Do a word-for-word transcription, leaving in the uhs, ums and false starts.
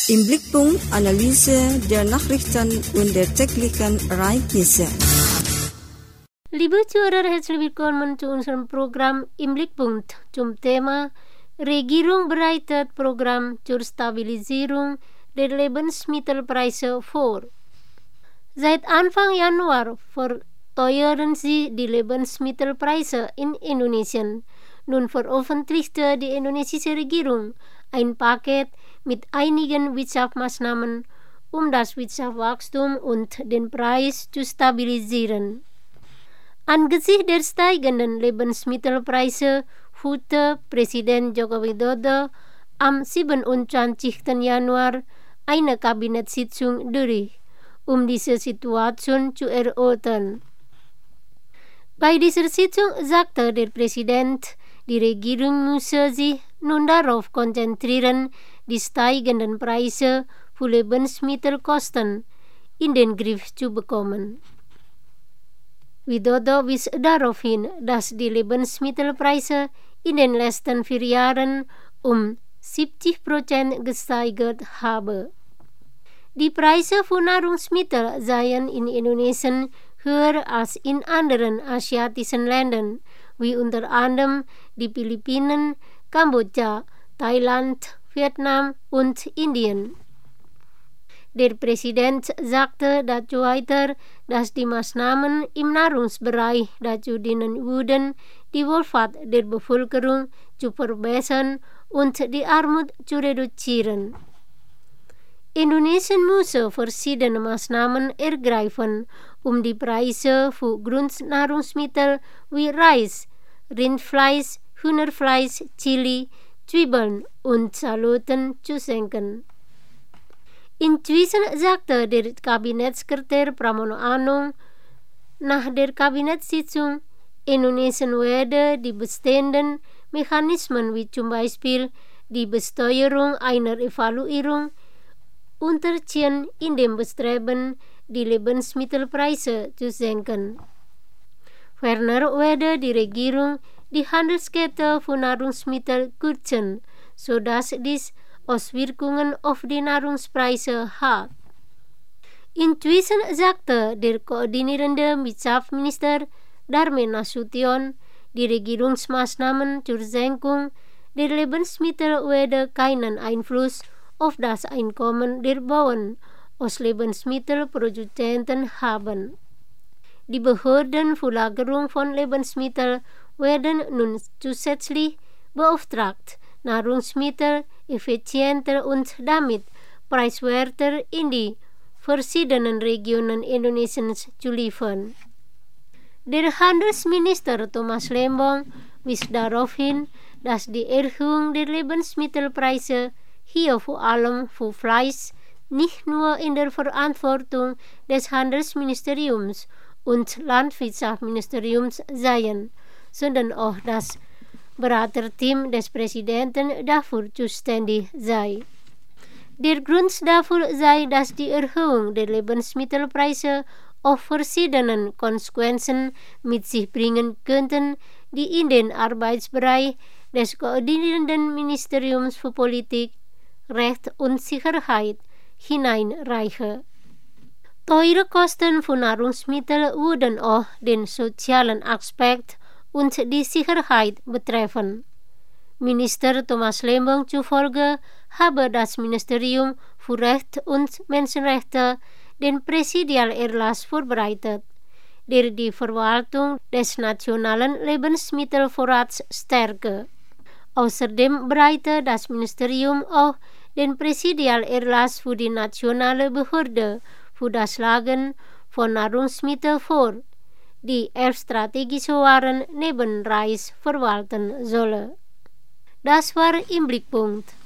Im Blickpunkt Analyse der Nachrichten und der täglichen Ereignisse. Liebe Zuhörer, herzlich willkommen zu unserem Programm Im Blickpunkt zum Thema Regierung bereitet Programm zur Stabilisierung der Lebensmittelpreise vor. Seit Anfang Januar verteuern sie die Lebensmittelpreise in Indonesien. Nun veröffentlichte die indonesische Regierung ein Paket mit einigen Wirtschaftsmaßnahmen, um das Wirtschaftswachstum und den Preis zu stabilisieren. Angesichts der steigenden Lebensmittelpreise führte Präsident Joko Widodo am siebenundzwanzigsten Januar eine Kabinettssitzung durch, um diese Situation zu erörtern. Bei dieser Sitzung sagte der Präsident, die Regierung müsse sich nun darauf konzentrieren, die steigenden Preise für Lebensmittelkosten in den Griff zu bekommen. Widodo wies darauf hin, dass die Lebensmittelpreise in den letzten vier Jahren um siebzig Prozent gesteigert haben. Die Preise für Nahrungsmittel seien in Indonesien höher als in anderen asiatischen Ländern, wie unter anderem die Philippinen, Kambodscha, Thailand, Vietnam und Indien. Der Präsident sagte dazu weiter, dass die Maßnahmen im Nahrungsbereich dazu dienen würden, die Wohlfahrt der Bevölkerung zu verbessern und die Armut zu reduzieren. Indonesien müsse verschiedene Maßnahmen ergreifen, um die Preise für Grundnahrungsmittel wie Reis, Rindfleisch, Hühnerfleisch, Chili, Zwiebeln und Saluten zu senken. Inzwischen sagte der Kabinettssekretär Pramono Anung nach der Kabinettssitzung, Indonesien werde die bestehenden Mechanismen wie zum Beispiel die Besteuerung einer Evaluierung unterziehen in dem Bestreben, die Lebensmittelpreise zu senken. Ferner werde die Regierung die Handelskette für Nahrungsmittel kürzen, sodass dies Auswirkungen auf die Nahrungspreise hat. Inzwischen sagte der koordinierende Wirtschaftsminister Darmin Nasution, die Regierungsmaßnahmen zur Senkung der Lebensmittel werde keinen Einfluss auf das Einkommen der Bauern aus Lebensmittelproduzenten haben. Die Behörden für Lagerung von Lebensmitteln werden nun zusätzlich beauftragt, Nahrungsmittel effizienter und damit preiswerter in die verschiedenen Regionen Indonesiens zu liefern. Der Handelsminister Thomas Lembong wies darauf hin, dass die Erhöhung der Lebensmittelpreise hier vor allem für Fleisch nicht nur in der Verantwortung des Handelsministeriums und Landwirtschaftsministeriums seien, sondern auch das Beraterteam des Präsidenten dafür zuständig sei. Der Grund dafür sei, dass die Erhöhung der Lebensmittelpreise auch verschiedenen Konsequenzen mit sich bringen könnten, die in den Arbeitsbereich des koordinierenden Ministeriums für Politik, Recht und Sicherheit hineinreiche. Teure Kosten für Nahrungsmittel würden auch den sozialen Aspekt und die Sicherheit betreffen. Minister Thomas Lembong zufolge habe das Ministerium für Recht und Menschenrechte den Präsidialerlass vorbereitet, der die Verwaltung des nationalen Lebensmittelvorrats stärke. Außerdem bereite das Ministerium auch den Präsidialerlass für die nationale Behörde für das Lagern von Nahrungsmitteln vor, die elf strategische Waren neben Reis verwalten solle. Das war im Blickpunkt.